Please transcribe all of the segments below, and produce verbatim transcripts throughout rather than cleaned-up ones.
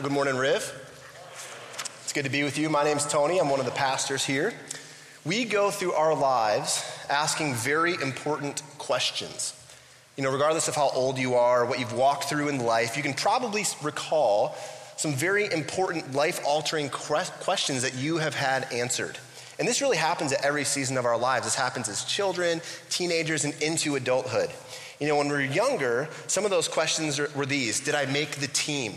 Good morning, Riv. It's good to be with you. My name's Tony. I'm one of the pastors here. We go through our lives asking very important questions. You know, regardless of how old you are, what you've walked through in life, you can probably recall some very important life-altering questions that you have had answered. And this really happens at every season of our lives. This happens as children, teenagers, and into adulthood. You know, when we were younger, some of those questions were these. Did I make the team?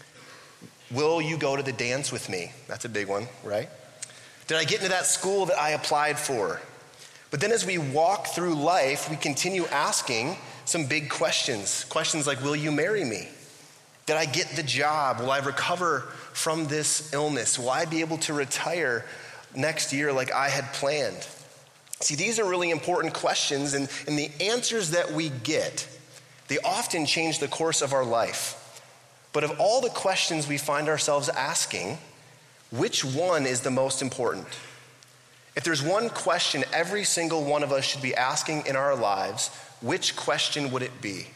Will you go to the dance with me? That's a big one, right? Did I get into that school that I applied for? But then as we walk through life, we continue asking some big questions. Questions like, will you marry me? Did I get the job? Will I recover from this illness? Will I be able to retire next year like I had planned? See, these are really important questions, and, and the answers that we get, they often change the course of our life. But of all the questions we find ourselves asking, which one is the most important? If there's one question every single one of us should be asking in our lives, which question would it be?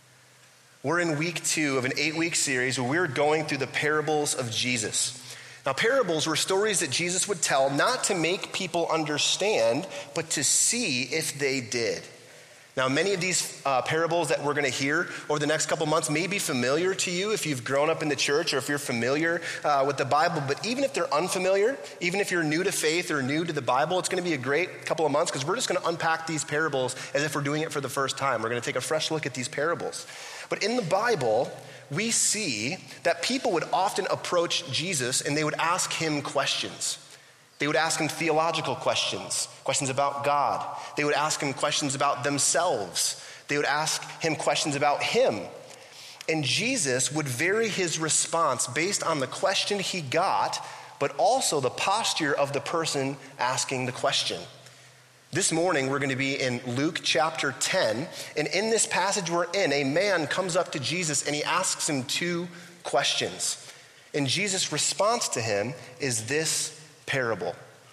We're in week two of an eight-week series where we're going through the parables of Jesus. Now, parables were stories that Jesus would tell not to make people understand, but to see if they did. Now, many of these uh, parables that we're going to hear over the next couple months may be familiar to you if you've grown up in the church or if you're familiar uh, with the Bible. But even if they're unfamiliar, even if you're new to faith or new to the Bible, it's going to be a great couple of months because we're just going to unpack these parables as if we're doing it for the first time. We're going to take a fresh look at these parables. But in the Bible, we see that people would often approach Jesus and they would ask him questions. They would ask him theological questions, questions about God. They would ask him questions about themselves. They would ask him questions about him. And Jesus would vary his response based on the question he got, but also the posture of the person asking the question. This morning, we're going to be in Luke chapter ten, and in this passage we're in, a man comes up to Jesus and he asks him two questions. And Jesus' response to him is this parable.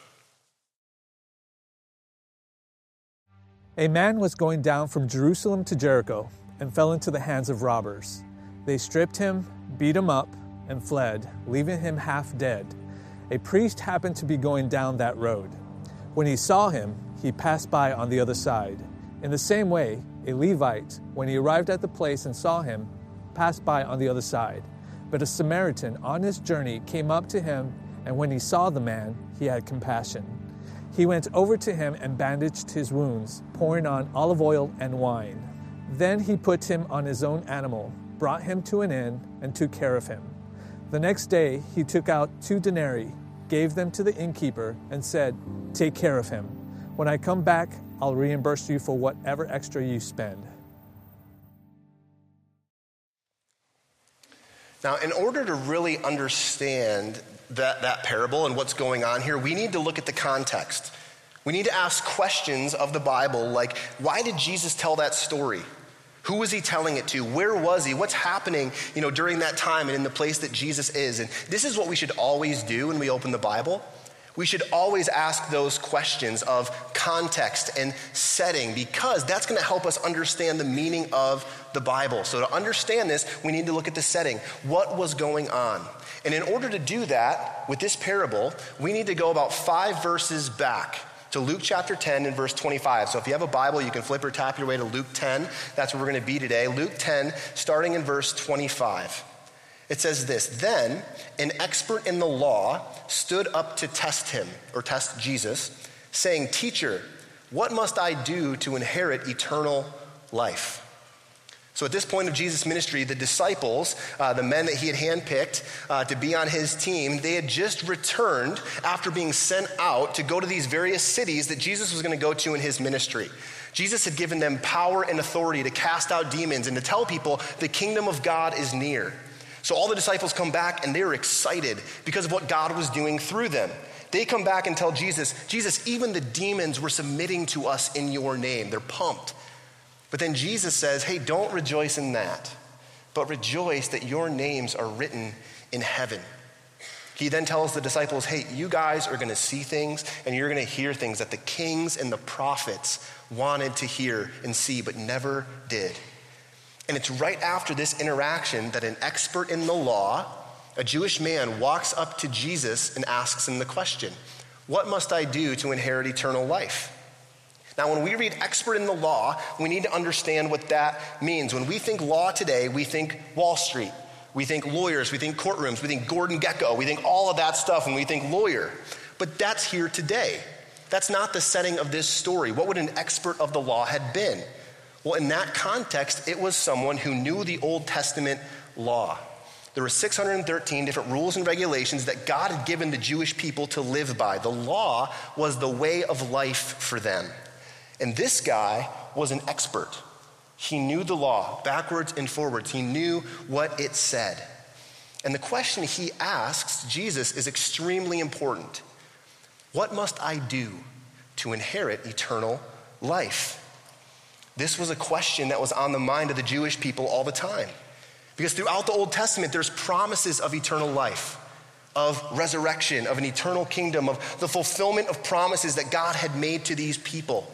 A man was going down from Jerusalem to Jericho and fell into the hands of robbers. They stripped him, beat him up, and fled, leaving him half dead. A priest happened to be going down that road. When he saw him, he passed by on the other side. In the same way, a Levite, when he arrived at the place and saw him, passed by on the other side. But a Samaritan on his journey came up to him, and when he saw the man, he had compassion. He went over to him and bandaged his wounds, pouring on olive oil and wine. Then he put him on his own animal, brought him to an inn, and took care of him. The next day he took out two denarii, gave them to the innkeeper, and said, "Take care of him. When I come back, I'll reimburse you for whatever extra you spend." Now, in order to really understand that, that parable and what's going on here, we need to look at the context. We need to ask questions of the Bible like, why did Jesus tell that story? Who was he telling it to? Where was he? What's happening, you know, during that time and in the place that Jesus is? And this is what we should always do when we open the Bible. We should always ask those questions of context and setting because that's going to help us understand the meaning of the Bible. So to understand this, we need to look at the setting. What was going on? And in order to do that with this parable, we need to go about five verses back to Luke chapter ten and verse twenty-five. So if you have a Bible, you can flip or tap your way to Luke ten. That's where we're going to be today. Luke ten, starting in verse twenty-five. It says this, "Then an expert in the law stood up to test him," or test Jesus, saying, "Teacher, what must I do to inherit eternal life?" So at this point of Jesus' ministry, the disciples, uh, the men that he had handpicked uh, to be on his team, they had just returned after being sent out to go to these various cities that Jesus was going to go to in his ministry. Jesus had given them power and authority to cast out demons and to tell people the kingdom of God is near. So all the disciples come back and they're excited because of what God was doing through them. They come back and tell Jesus, Jesus, even the demons were submitting to us in your name. They're pumped. But then Jesus says, hey, don't rejoice in that, but rejoice that your names are written in heaven. He then tells the disciples, hey, you guys are going to see things and you're going to hear things that the kings and the prophets wanted to hear and see, but never did. And it's right after this interaction that an expert in the law a Jewish man walks up to Jesus and asks him the question, what must I do to inherit eternal life? Now, when we read expert in the law, we need to understand what that means. When we think law today, we think Wall Street. We think lawyers, we think courtrooms, we think Gordon Gekko, we think all of that stuff when we think lawyer. But that's here today. That's not the setting of this story. What would an expert of the law have been? Well, in that context, it was someone who knew the Old Testament law. There were six hundred thirteen different rules and regulations that God had given the Jewish people to live by. The law was the way of life for them. And this guy was an expert. He knew the law backwards and forwards. He knew what it said. And the question he asks Jesus is extremely important. What must I do to inherit eternal life? This was a question that was on the mind of the Jewish people all the time. Because throughout the Old Testament, there's promises of eternal life, of resurrection, of an eternal kingdom, of the fulfillment of promises that God had made to these people.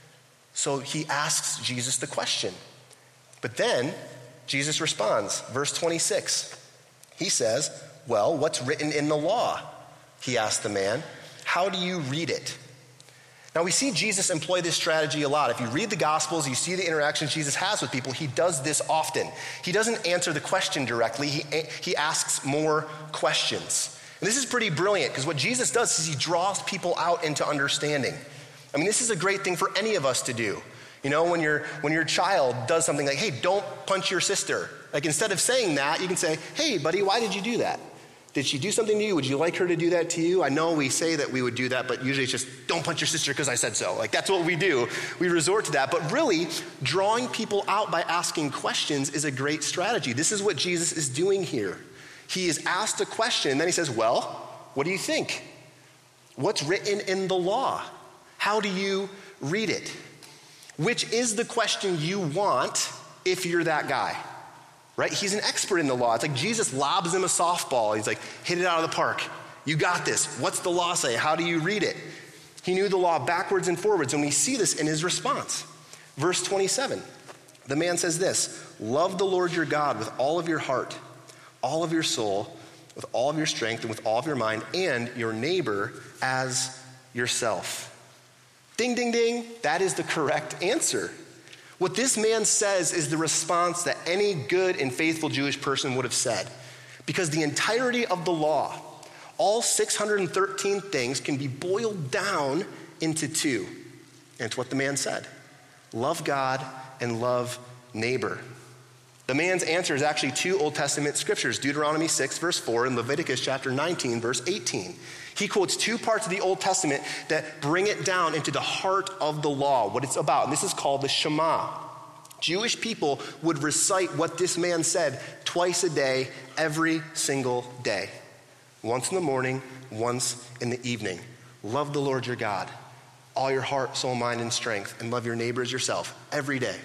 So he asks Jesus the question. But then Jesus responds, verse twenty-six. He says, well, what's written in the law? He asked the man, how do you read it? Now we see Jesus employ this strategy a lot. If you read the Gospels, you see the interactions Jesus has with people, he does this often. He doesn't answer the question directly, he, he asks more questions. And this is pretty brilliant because what Jesus does is he draws people out into understanding. I mean, this is a great thing for any of us to do. You know, when your when your child does something like, hey, don't punch your sister. Like instead of saying that, you can say, hey, buddy, why did you do that? Did she do something to you? Would you like her to do that to you? I know we say that we would do that, but usually it's just, don't punch your sister because I said so. Like that's what we do. We resort to that. But really, drawing people out by asking questions is a great strategy. This is what Jesus is doing here. He is asked a question, and then he says, well, what do you think? What's written in the law? How do you read it? Which is the question you want if you're that guy, right? He's an expert in the law. It's like Jesus lobs him a softball. He's like, hit it out of the park. You got this. What's the law say? How do you read it? He knew the law backwards and forwards, and we see this in his response. Verse twenty-seven, the man says this, love the Lord your God with all of your heart, all of your soul, with all of your strength, and with all of your mind, and your neighbor as yourself. Ding, ding, ding. That is the correct answer. What this man says is the response that any good and faithful Jewish person would have said. Because the entirety of the law, all six hundred thirteen things, can be boiled down into two. And it's what the man said. Love God and love neighbor. The man's answer is actually two Old Testament scriptures, Deuteronomy six, verse four, and Leviticus chapter nineteen, verse eighteen. He quotes two parts of the Old Testament that bring it down into the heart of the law, what it's about. And this is called the Shema. Jewish people would recite what this man said twice a day, every single day. Once in the morning, once in the evening. Love the Lord your God, all your heart, soul, mind, and strength, and love your neighbor as yourself every day.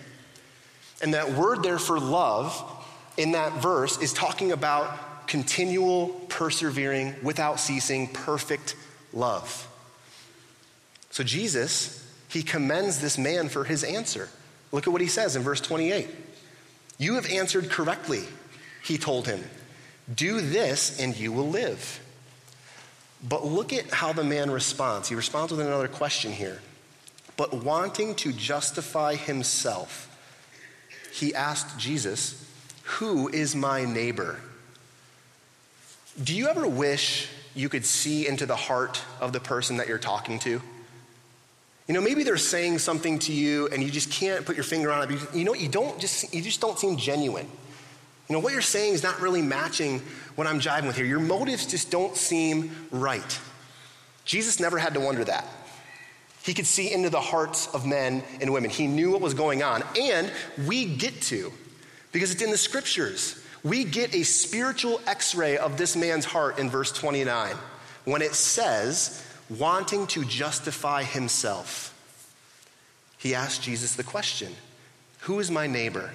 And that word there for love in that verse is talking about continual, persevering, without ceasing, perfect love. So Jesus, he commends this man for his answer. Look at what he says in verse twenty-eight. You have answered correctly, he told him. Do this and you will live. But look at how the man responds. He responds with another question here. But wanting to justify himself, he asked Jesus, who is my neighbor? Do you ever wish you could see into the heart of the person that you're talking to? You know, maybe they're saying something to you and you just can't put your finger on it. Because, you know, you don't just you just don't seem genuine. You know, what you're saying is not really matching what I'm jiving with here. Your motives just don't seem right. Jesus never had to wonder that. He could see into the hearts of men and women. He knew what was going on. And we get to, because it's in the scriptures. We get a spiritual x-ray of this man's heart in verse twenty-nine when it says, wanting to justify himself. He asked Jesus the question, who is my neighbor?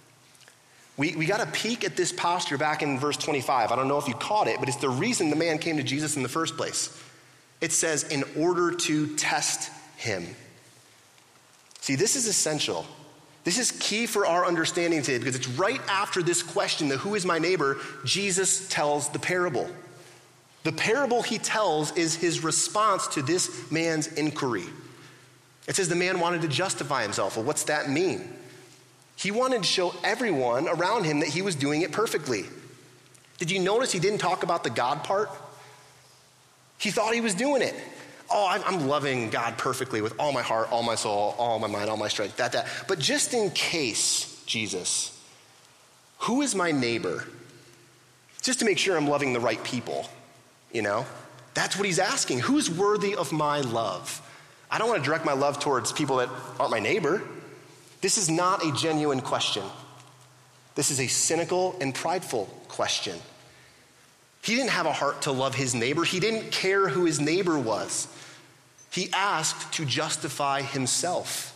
We, we got a peek at this posture back in verse twenty-five. I don't know if you caught it, but it's the reason the man came to Jesus in the first place. It says, in order to test him. See, this is essential. This is key for our understanding today because it's right after this question, the who is my neighbor, Jesus tells the parable. The parable he tells is his response to this man's inquiry. It says the man wanted to justify himself. Well, what's that mean? He wanted to show everyone around him that he was doing it perfectly. Did you notice he didn't talk about the God part? He thought he was doing it. Oh, I'm loving God perfectly with all my heart, all my soul, all my mind, all my strength, that, that. But just in case, Jesus, who is my neighbor? Just to make sure I'm loving the right people, you know? That's what he's asking. Who's worthy of my love? I don't want to direct my love towards people that aren't my neighbor. This is not a genuine question. This is a cynical and prideful question. He didn't have a heart to love his neighbor. He didn't care who his neighbor was. He asked to justify himself,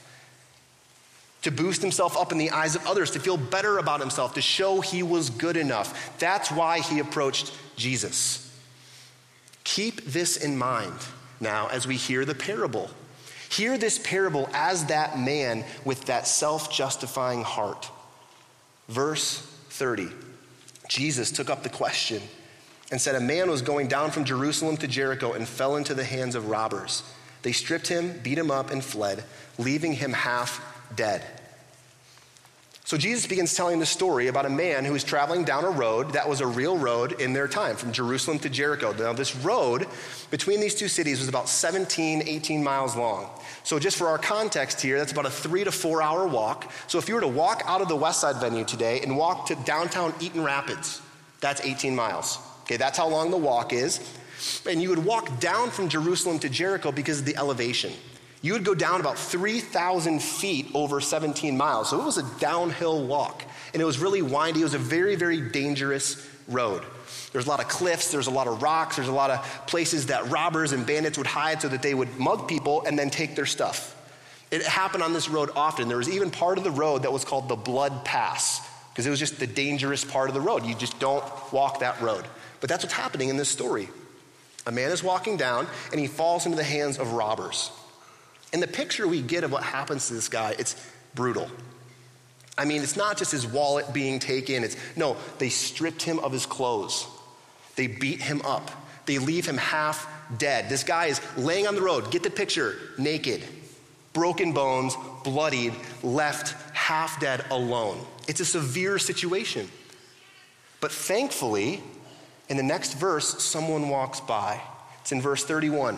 to boost himself up in the eyes of others, to feel better about himself, to show he was good enough. That's why he approached Jesus. Keep this in mind now as we hear the parable. Hear this parable as that man with that self-justifying heart. Verse thirty, Jesus took up the question and said, a man was going down from Jerusalem to Jericho and fell into the hands of robbers. They stripped him, beat him up, and fled, leaving him half dead. So Jesus begins telling the story about a man who was traveling down a road that was a real road in their time, from Jerusalem to Jericho. Now, this road between these two cities was about seventeen, eighteen miles long. So just for our context here, that's about a three to four hour walk. So if you were to walk out of the West Side venue today and walk to downtown Eaton Rapids, that's eighteen miles. Okay, that's how long the walk is. And you would walk down from Jerusalem to Jericho because of the elevation. You would go down about three thousand feet over seventeen miles. So it was a downhill walk. And it was really windy. It was a very, very dangerous road. There's a lot of cliffs. There's a lot of rocks. There's a lot of places that robbers and bandits would hide so that they would mug people and then take their stuff. It happened on this road often. There was even part of the road that was called the Blood Pass because it was just the dangerous part of the road. You just don't walk that road. But that's what's happening in this story. A man is walking down and he falls into the hands of robbers. And the picture we get of what happens to this guy, it's brutal. I mean, it's not just his wallet being taken. It's no, they stripped him of his clothes. They beat him up. They leave him half dead. This guy is laying on the road. Get the picture. Naked, broken bones, bloodied, left half dead alone. It's a severe situation. But thankfully, in the next verse, someone walks by. It's in verse thirty-one.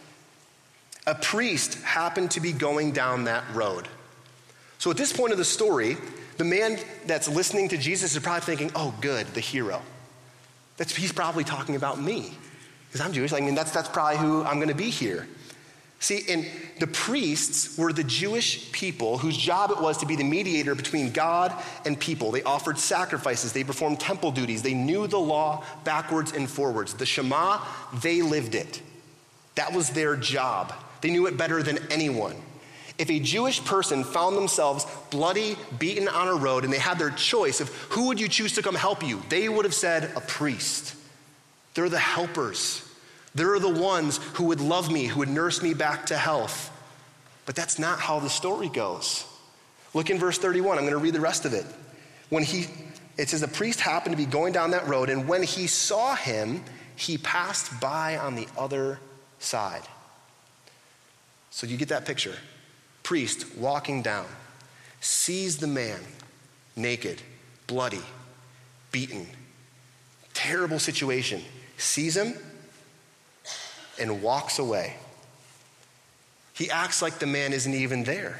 A priest happened to be going down that road. So at this point of the story, the man that's listening to Jesus is probably thinking, oh, good, the hero. That's, he's probably talking about me because I'm Jewish. I mean, that's, that's probably who I'm going to be here. See, and the priests were the Jewish people whose job it was to be the mediator between God and people. They offered sacrifices. They performed temple duties. They knew the law backwards and forwards. The Shema, they lived it. That was their job. They knew it better than anyone. If a Jewish person found themselves bloody, beaten on a road, and they had their choice of who would you choose to come help you, they would have said a priest. They're the helpers. They're the ones who would love me, who would nurse me back to health. But that's not how the story goes. Look in verse thirty-one. I'm going to read the rest of it. When he, it says, the priest happened to be going down that road, and when he saw him, he passed by on the other side. So you get that picture. Priest walking down, sees the man naked, bloody, beaten, terrible situation, sees him and walks away. He acts like the man isn't even there.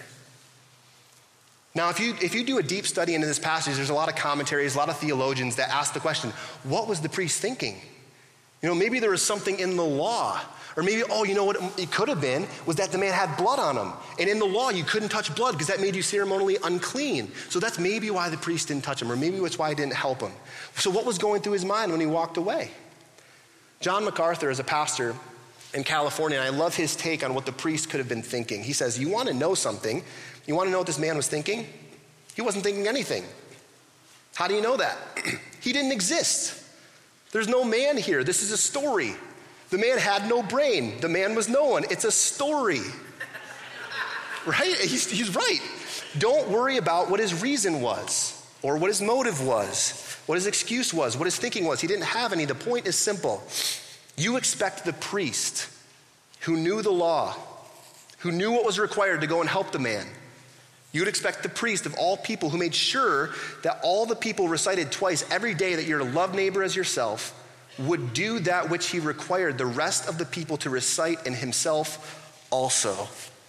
Now, if you if you do a deep study into this passage, there's a lot of commentaries, a lot of theologians that ask the question, what was the priest thinking? You know, maybe there was something in the law. Or maybe, oh, you know what it could have been was that the man had blood on him. And in the law, you couldn't touch blood because that made you ceremonially unclean. So that's maybe why the priest didn't touch him, or maybe that's why he didn't help him. So what was going through his mind when he walked away? John MacArthur is a pastor in California, and I love his take on what the priest could have been thinking. He says, you want to know something? You want to know what this man was thinking? He wasn't thinking anything. How do you know that? He didn't exist. There's no man here. This is a story. The man had no brain. The man was no one. It's a story. Right? He's, he's right. Don't worry about what his reason was, or what his motive was, what his excuse was, what his thinking was. He didn't have any. The point is simple. You expect the priest who knew the law, who knew what was required to go and help the man. You would expect the priest of all people who made sure that all the people recited twice every day that you're to love neighbor as yourself would do that which he required the rest of the people to recite and himself also.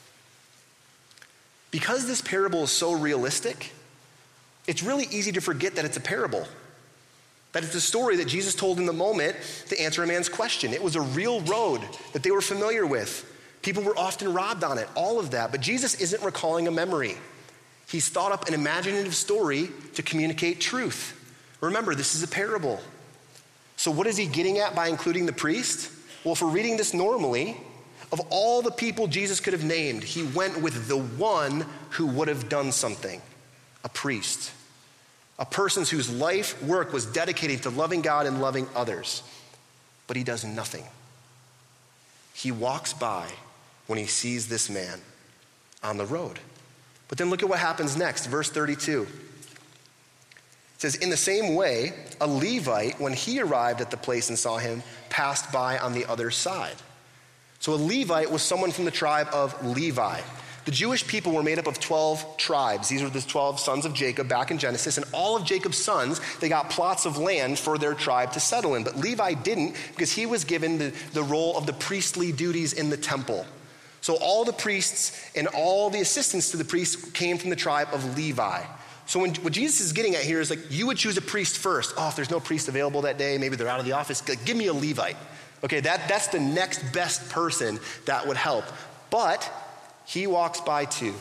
Because this parable is so realistic, it's really easy to forget that it's a parable. That it's a story that Jesus told in the moment to answer a man's question. It was a real road that they were familiar with. People were often robbed on it, all of that. But Jesus isn't recalling a memory. He's thought up an imaginative story to communicate truth. Remember, this is a parable. So what is he getting at by including the priest? Well, if we're reading this normally, of all the people Jesus could have named, he went with the one who would have done something, a priest. A person whose life work was dedicated to loving God and loving others. But he does nothing. He walks by when he sees this man on the road. But then look at what happens next, verse thirty-two. It says, in the same way, a Levite, when he arrived at the place and saw him, passed by on the other side. So a Levite was someone from the tribe of Levi. The Jewish people were made up of twelve tribes. These were the twelve sons of Jacob back in Genesis. And all of Jacob's sons, they got plots of land for their tribe to settle in. But Levi didn't, because he was given the, the role of the priestly duties in the temple. So all the priests and all the assistants to the priests came from the tribe of Levi. So when, what Jesus is getting at here is like, you would choose a priest first. Oh, if there's no priest available that day, maybe they're out of the office, like, give me a Levite. Okay, that, that's the next best person that would help. But he walks by too.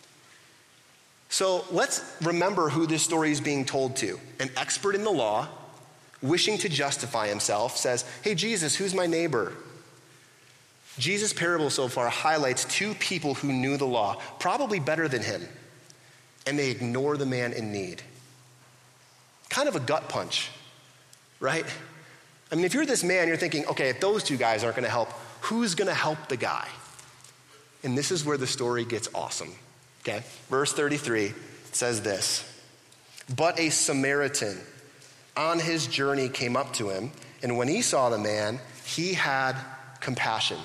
So let's remember who this story is being told to. An expert in the law, wishing to justify himself, says, hey, Jesus, who's my neighbor? Jesus' parable so far highlights two people who knew the law, probably better than him, and they ignore the man in need. Kind of a gut punch, right? I mean, if you're this man, you're thinking, okay, if those two guys aren't going to help, who's going to help the guy? And this is where the story gets awesome, okay? Verse thirty-three says this, but a Samaritan on his journey came up to him, and when he saw the man, he had compassion.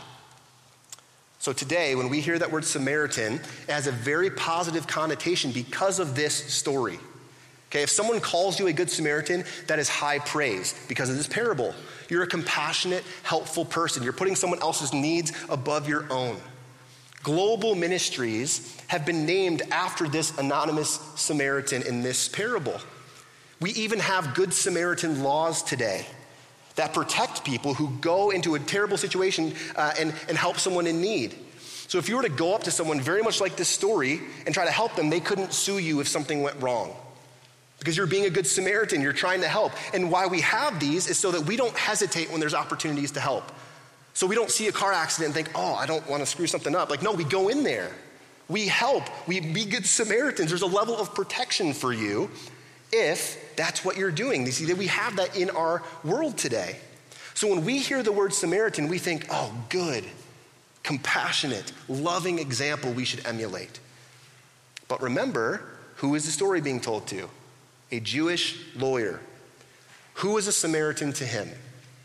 So today, when we hear that word Samaritan, it has a very positive connotation because of this story. Okay, if someone calls you a good Samaritan, that is high praise because of this parable. You're a compassionate, helpful person. You're putting someone else's needs above your own. Global ministries have been named after this anonymous Samaritan in this parable. We even have Good Samaritan laws today that protect people who go into a terrible situation uh, and, and help someone in need. So if you were to go up to someone very much like this story and try to help them, they couldn't sue you if something went wrong. Because you're being a good Samaritan, you're trying to help. And why we have these is so that we don't hesitate when there's opportunities to help. So we don't see a car accident and think, oh, I don't want to screw something up. Like, no, we go in there. We help. We be good Samaritans. There's a level of protection for you if that's what you're doing. You see, that we have that in our world today. So when we hear the word Samaritan, we think, oh, good, compassionate, loving example we should emulate. But remember, who is the story being told to? A Jewish lawyer. Who was a Samaritan to him?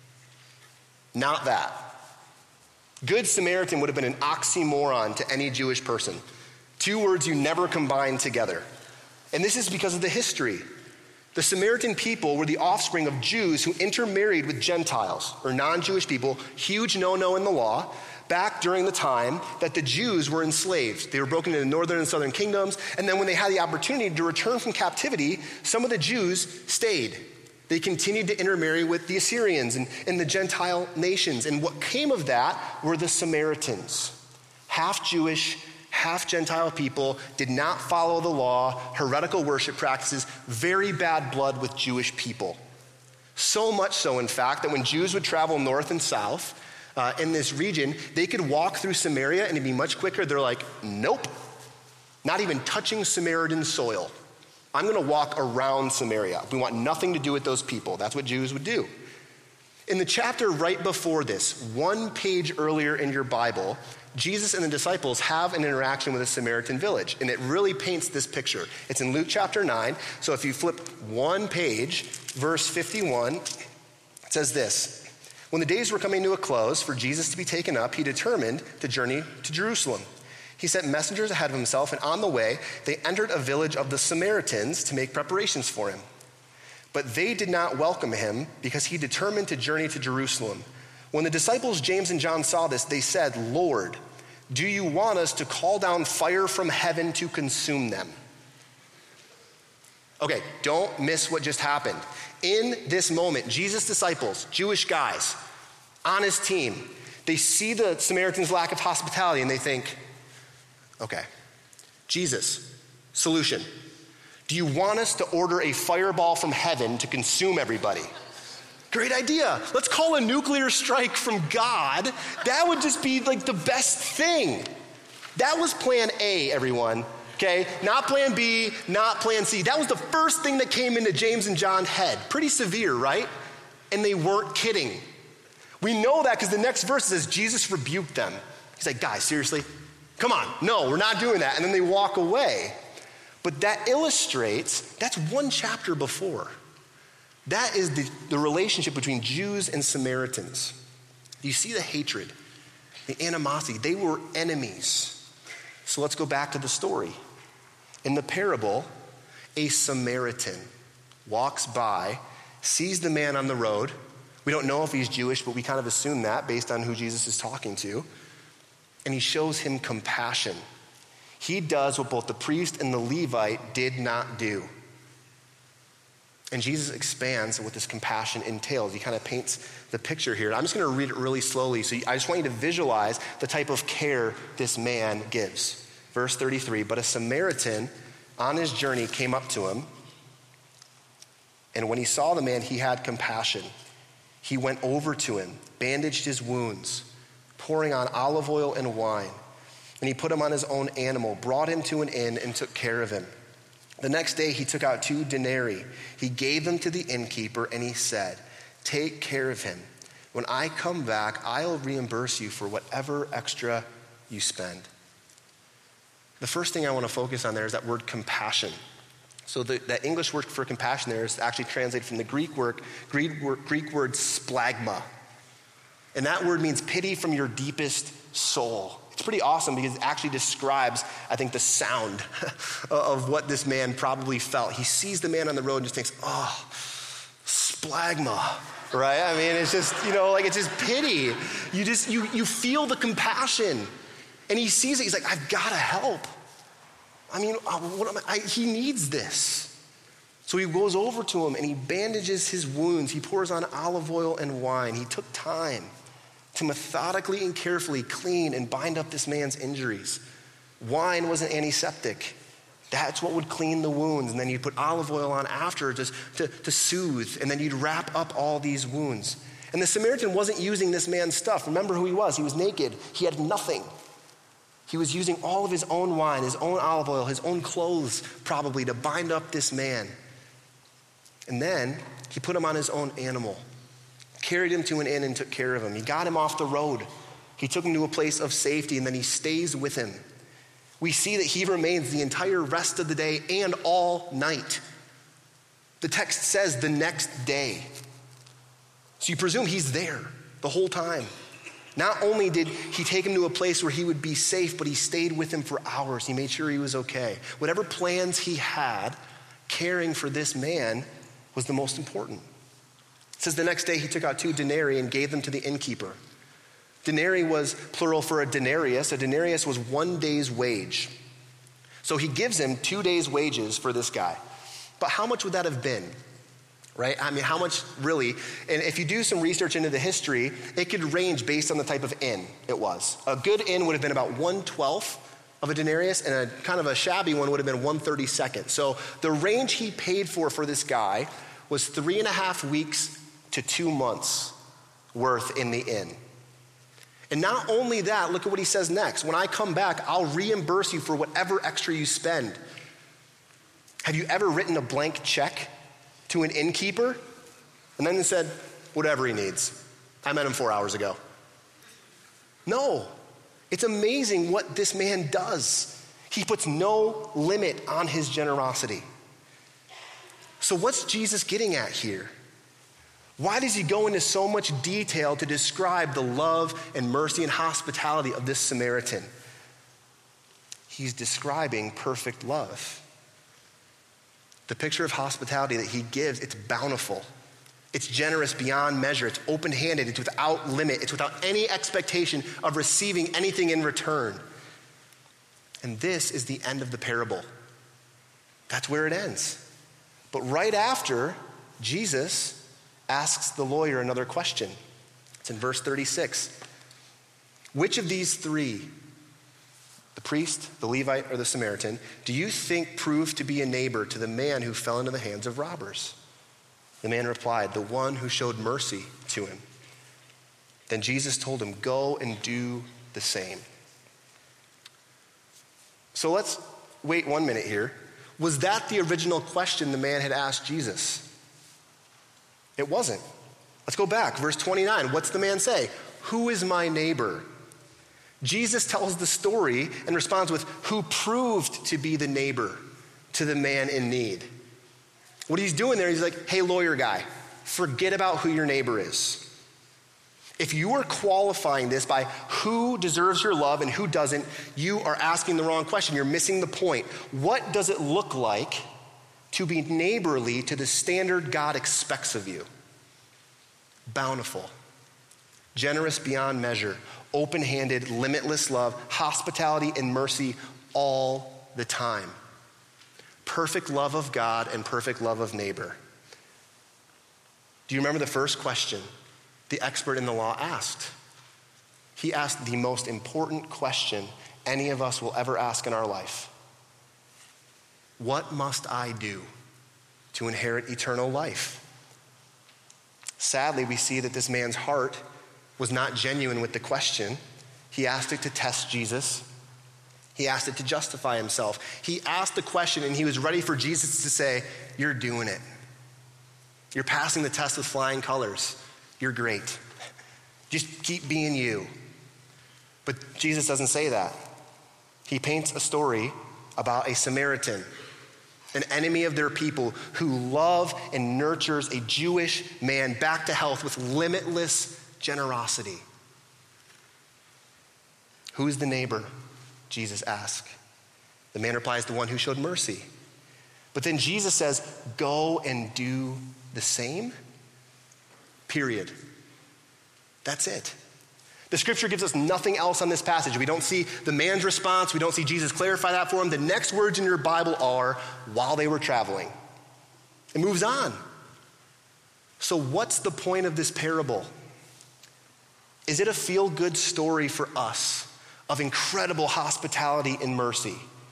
Not that. Good Samaritan would have been an oxymoron to any Jewish person. Two words you never combine together. And this is because of the history. The Samaritan people were the offspring of Jews who intermarried with Gentiles, or non-Jewish people, huge no-no in the law, back during the time that the Jews were enslaved. They were broken into northern and southern kingdoms, and then when they had the opportunity to return from captivity, some of the Jews stayed. They continued to intermarry with the Assyrians and, and the Gentile nations, and what came of that were the Samaritans, half Jewish, half Gentile people, did not follow the law, heretical worship practices, very bad blood with Jewish people. So much so, in fact, that when Jews would travel north and south uh, in this region, they could walk through Samaria and it'd be much quicker. They're like, nope, not even touching Samaritan soil. I'm gonna walk around Samaria. We want nothing to do with those people. That's what Jews would do. In the chapter right before this, one page earlier in your Bible, Jesus and the disciples have an interaction with a Samaritan village, and it really paints this picture. It's in Luke chapter nine, so if you flip one page, verse fifty-one, it says this: when the days were coming to a close for Jesus to be taken up, he determined to journey to Jerusalem. He sent messengers ahead of himself, and on the way, they entered a village of the Samaritans to make preparations for him. But they did not welcome him because he determined to journey to Jerusalem. When the disciples James and John saw this, they said, "Lord, do you want us to call down fire from heaven to consume them?" Okay, don't miss what just happened. In this moment, Jesus' disciples, Jewish guys, on his team, they see the Samaritans' lack of hospitality and they think, okay, Jesus, solution. Do you want us to order a fireball from heaven to consume everybody? Great idea. Let's call a nuclear strike from God. That would just be like the best thing. That was plan A, everyone. Okay? Not plan B, not plan C. That was the first thing that came into James and John's head. Pretty severe, right? And they weren't kidding. We know that because the next verse says Jesus rebuked them. He's like, guys, seriously? Come on. No, we're not doing that. And then they walk away. But that illustrates, that's one chapter before. That is the, the relationship between Jews and Samaritans. You see the hatred, the animosity. They were enemies. So let's go back to the story. In the parable, a Samaritan walks by, sees the man on the road. We don't know if he's Jewish, but we kind of assume that based on who Jesus is talking to. And he shows him compassion. He does what both the priest and the Levite did not do. And Jesus expands what this compassion entails. He kind of paints the picture here. I'm just going to read it really slowly. So I just want you to visualize the type of care this man gives. Verse thirty-three, but a Samaritan on his journey came up to him. And when he saw the man, he had compassion. He went over to him, bandaged his wounds, pouring on olive oil and wine. And he put him on his own animal, brought him to an inn, and took care of him. The next day he took out two denarii. He gave them to the innkeeper, and he said, "Take care of him. When I come back, I'll reimburse you for whatever extra you spend." The first thing I want to focus on there is that word compassion. So the, that English word for compassion there is actually translated from the Greek word, Greek word, Greek word splagma. And that word means pity from your deepest soul. It's pretty awesome because it actually describes, I think, the sound of what this man probably felt. He sees the man on the road and just thinks, oh, splagma, right? I mean, it's just, you know, like it's just pity. You just, you you feel the compassion. And he sees it, he's like, I've got to help. I mean, what am I, I, he needs this. So he goes over to him and he bandages his wounds. He pours on olive oil and wine. He took time to methodically and carefully clean and bind up this man's injuries. Wine was an antiseptic. That's what would clean the wounds. And then you'd put olive oil on after just to, to soothe. And then you'd wrap up all these wounds. And the Samaritan wasn't using this man's stuff. Remember who he was. He was naked. He had nothing. He was using all of his own wine, his own olive oil, his own clothes probably to bind up this man. And then he put him on his own animal, carried him to an inn and took care of him. He got him off the road. He took him to a place of safety, and then he stays with him. We see that he remains the entire rest of the day and all night. The text says the next day. So you presume he's there the whole time. Not only did he take him to a place where he would be safe, but he stayed with him for hours. He made sure he was okay. Whatever plans he had, caring for this man was the most important. It says the next day he took out two denarii and gave them to the innkeeper. Denarii was plural for a denarius. A denarius was one day's wage. So he gives him two days' wages for this guy. But how much would that have been? Right? I mean, how much really? And if you do some research into the history, it could range based on the type of inn it was. A good inn would have been about one twelfth of a denarius, and a kind of a shabby one would have been one thirty-second. So the range he paid for for this guy was three and a half weeks to two months worth in the inn. And not only that, look at what he says next. When I come back, I'll reimburse you for whatever extra you spend. Have you ever written a blank check to an innkeeper and then said, whatever he needs? I met him four hours ago. No. It's amazing what this man does. He puts no limit on his generosity. So what's Jesus getting at here? Why does he go into so much detail to describe the love and mercy and hospitality of this Samaritan? He's describing perfect love. The picture of hospitality that he gives, it's bountiful. It's generous beyond measure. It's open-handed. It's without limit. It's without any expectation of receiving anything in return. And this is the end of the parable. That's where it ends. But right after, Jesus asks the lawyer another question. It's in verse thirty-six. Which of these three, the priest, the Levite, or the Samaritan, do you think proved to be a neighbor to the man who fell into the hands of robbers? The man replied, the one who showed mercy to him. Then Jesus told him, go and do the same. So let's wait one minute here. Was that the original question the man had asked Jesus? It wasn't. Let's go back. Verse twenty-nine. What's the man say? Who is my neighbor? Jesus tells the story and responds with who proved to be the neighbor to the man in need. What he's doing there, he's like, hey, lawyer guy, forget about who your neighbor is. If you are qualifying this by who deserves your love and who doesn't, you are asking the wrong question. You're missing the point. What does it look like to be neighborly to the standard God expects of you? Bountiful, generous beyond measure, open-handed, limitless love, hospitality and mercy all the time. Perfect love of God and perfect love of neighbor. Do you remember the first question the expert in the law asked? He asked the most important question any of us will ever ask in our life. What must I do to inherit eternal life? Sadly, we see that this man's heart was not genuine with the question. He asked it to test Jesus. He asked it to justify himself. He asked the question and he was ready for Jesus to say, you're doing it. You're passing the test with flying colors. You're great. Just keep being you. But Jesus doesn't say that. He paints a story about a Samaritan, an enemy of their people who love and nurtures a Jewish man back to health with limitless generosity. Who is the neighbor? Jesus asks. The man replies, the one who showed mercy. But then Jesus says, go and do the same. Period. That's it. The scripture gives us nothing else on this passage. We don't see the man's response. We don't see Jesus clarify that for him. The next words in your Bible are, while they were traveling. It moves on. So what's the point of this parable? Is it a feel-good story for us of incredible hospitality and mercy?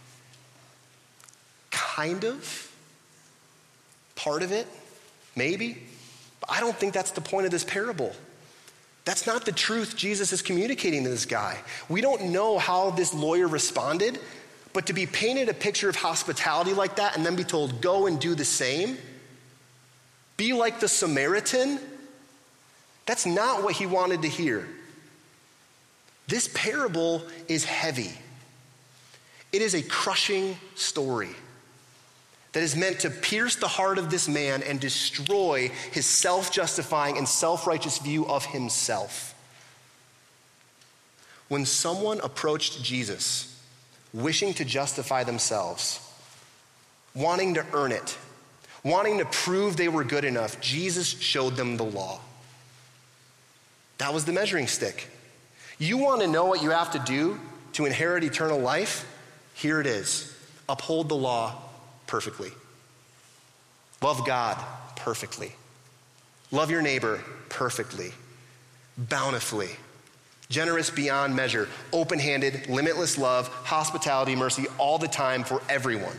Kind of. Part of it. Maybe. But I don't think that's the point of this parable. That's not the truth Jesus is communicating to this guy. We don't know how this lawyer responded, but to be painted a picture of hospitality like that and then be told, go and do the same, be like the Samaritan, that's not what he wanted to hear. This parable is heavy. It is a crushing story that is meant to pierce the heart of this man and destroy his self-justifying and self-righteous view of himself. When someone approached Jesus, wishing to justify themselves, wanting to earn it, wanting to prove they were good enough, Jesus showed them the law. That was the measuring stick. You want to know what you have to do to inherit eternal life? Here it is. Uphold the law perfectly. Love God perfectly. Love your neighbor perfectly. Bountifully. Generous beyond measure. Open-handed, limitless love, hospitality, mercy, all the time for everyone.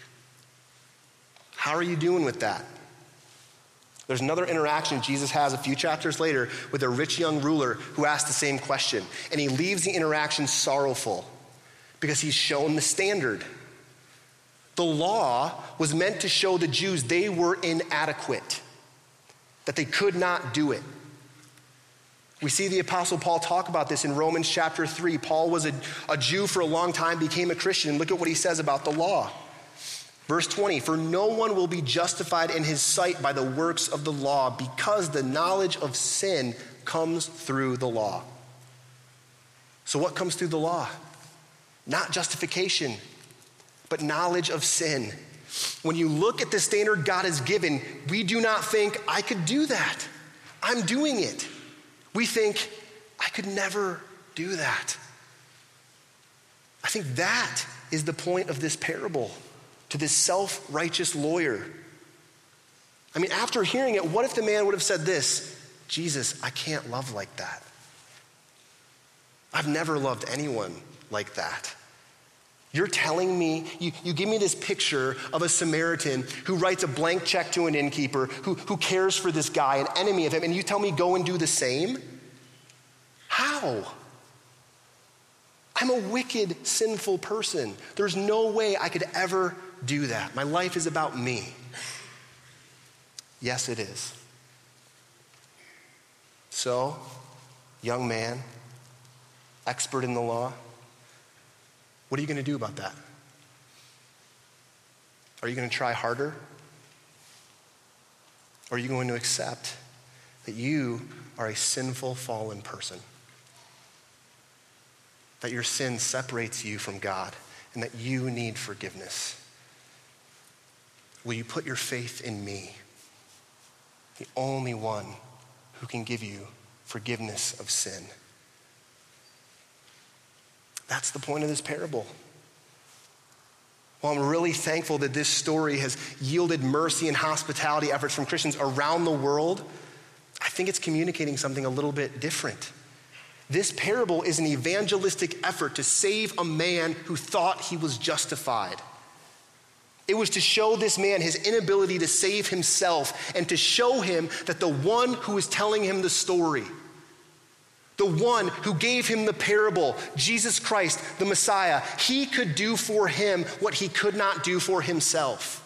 How are you doing with that? There's another interaction Jesus has a few chapters later with a rich young ruler who asks the same question. And he leaves the interaction sorrowful because he's shown the standard. The law was meant to show the Jews they were inadequate, that they could not do it. We see the Apostle Paul talk about this in Romans chapter three. Paul was a, a Jew for a long time, became a Christian. Look at what he says about the law. Verse twenty, for no one will be justified in his sight by the works of the law, because the knowledge of sin comes through the law. So what comes through the law? Not justification, but knowledge of sin. When you look at the standard God has given, we do not think, I could do that. I'm doing it. We think, I could never do that. I think that is the point of this parable to this self-righteous lawyer. I mean, after hearing it, what if the man would have said this? Jesus, I can't love like that. I've never loved anyone like that. You're telling me, you, you give me this picture of a Samaritan who writes a blank check to an innkeeper, who, who cares for this guy, an enemy of him, and you tell me go and do the same? How? I'm a wicked, sinful person. There's no way I could ever do that. My life is about me. Yes, it is. So, young man, expert in the law, what are you going to do about that? Are you going to try harder? Or are you going to accept that you are a sinful, fallen person? That your sin separates you from God and that you need forgiveness? Will you put your faith in me, the only one who can give you forgiveness of sin? That's the point of this parable. Well, I'm really thankful that this story has yielded mercy and hospitality efforts from Christians around the world. I think it's communicating something a little bit different. This parable is an evangelistic effort to save a man who thought he was justified. It was to show this man his inability to save himself and to show him that the one who is telling him the story, the one who gave him the parable, Jesus Christ, the Messiah, he could do for him what he could not do for himself.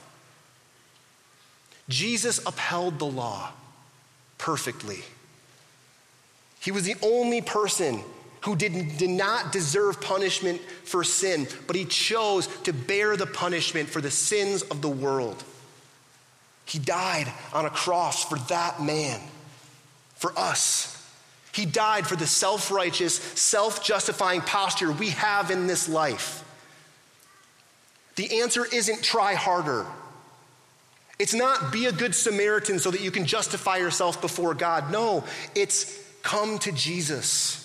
Jesus upheld the law perfectly. He was the only person who did, did not deserve punishment for sin, but he chose to bear the punishment for the sins of the world. He died on a cross for that man, for us. He died for the self-righteous, self-justifying posture we have in this life. The answer isn't try harder. It's not be a good Samaritan so that you can justify yourself before God. No, it's come to Jesus.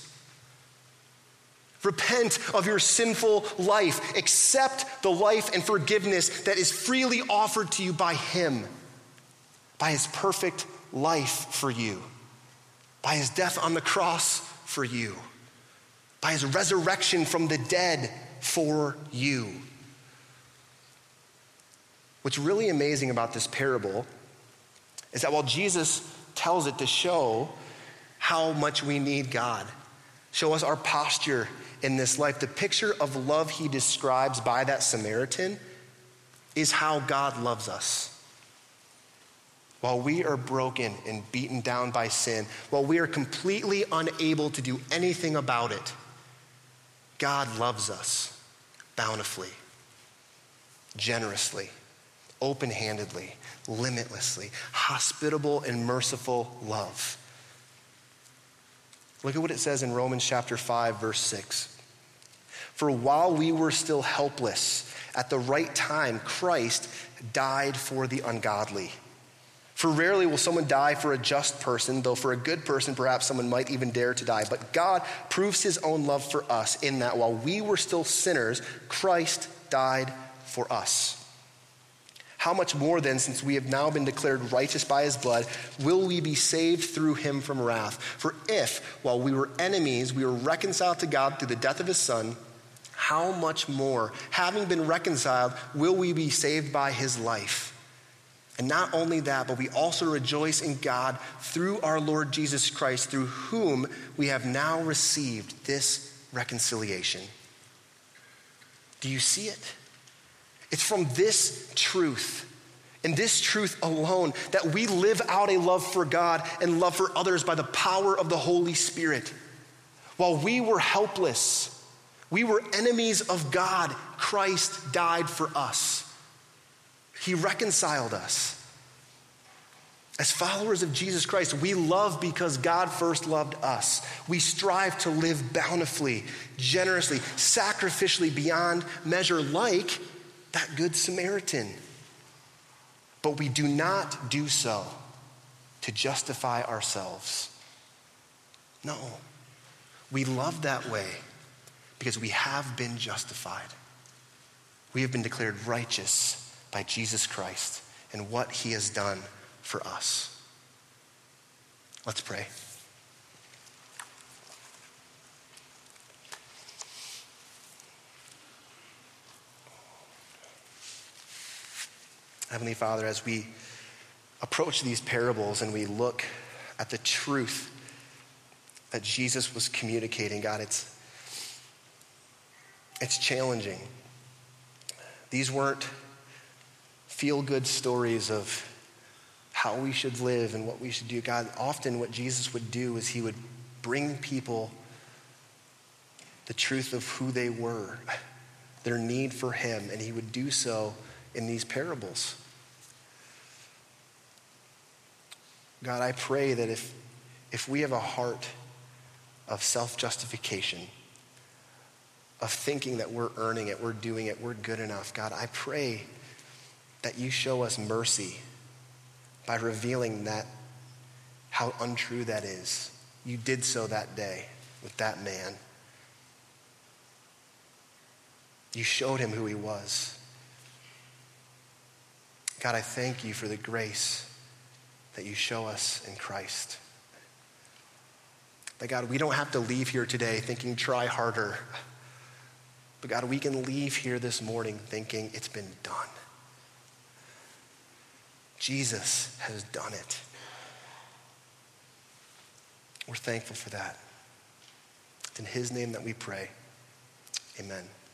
Repent of your sinful life. Accept the life and forgiveness that is freely offered to you by him, by his perfect life for you, by his death on the cross for you, by his resurrection from the dead for you. What's really amazing about this parable is that while Jesus tells it to show how much we need God, show us our posture in this life, the picture of love he describes by that Samaritan is how God loves us. While we are broken and beaten down by sin, while we are completely unable to do anything about it, God loves us bountifully, generously, open-handedly, limitlessly, hospitable and merciful love. Look at what it says in Romans chapter five, verse six. For while we were still helpless, at the right time, Christ died for the ungodly. For rarely will someone die for a just person, though for a good person, perhaps someone might even dare to die. But God proves his own love for us in that while we were still sinners, Christ died for us. How much more then, since we have now been declared righteous by his blood, will we be saved through him from wrath? For if, while we were enemies, we were reconciled to God through the death of his son, how much more, having been reconciled, will we be saved by his life? And not only that, but we also rejoice in God through our Lord Jesus Christ, through whom we have now received this reconciliation. Do you see it? It's from this truth, And this truth alone, that we live out a love for God and love for others by the power of the Holy Spirit. While we were helpless, we were enemies of God, Christ died for us. He reconciled us. As followers of Jesus Christ, we love because God first loved us. We strive to live bountifully, generously, sacrificially beyond measure, like that Good Samaritan. But we do not do so to justify ourselves. No, we love that way because we have been justified. We have been declared righteous by Jesus Christ and what he has done for us. Let's pray. Heavenly Father, as we approach these parables and we look at the truth that Jesus was communicating, God, it's, it's challenging. These weren't feel-good stories of how we should live and what we should do. God, often what Jesus would do is he would bring people the truth of who they were, their need for him, and he would do so in these parables. God, I pray that if, if we have a heart of self-justification, of thinking that we're earning it, we're doing it, we're good enough, God, I pray that you show us mercy by revealing that, how untrue that is. You did so that day with that man. You showed him who he was. God, I thank you for the grace that you show us in Christ. That God, we don't have to leave here today thinking try harder. But God, we can leave here this morning thinking it's been done. Jesus has done it. We're thankful for that. It's in his name that we pray. Amen.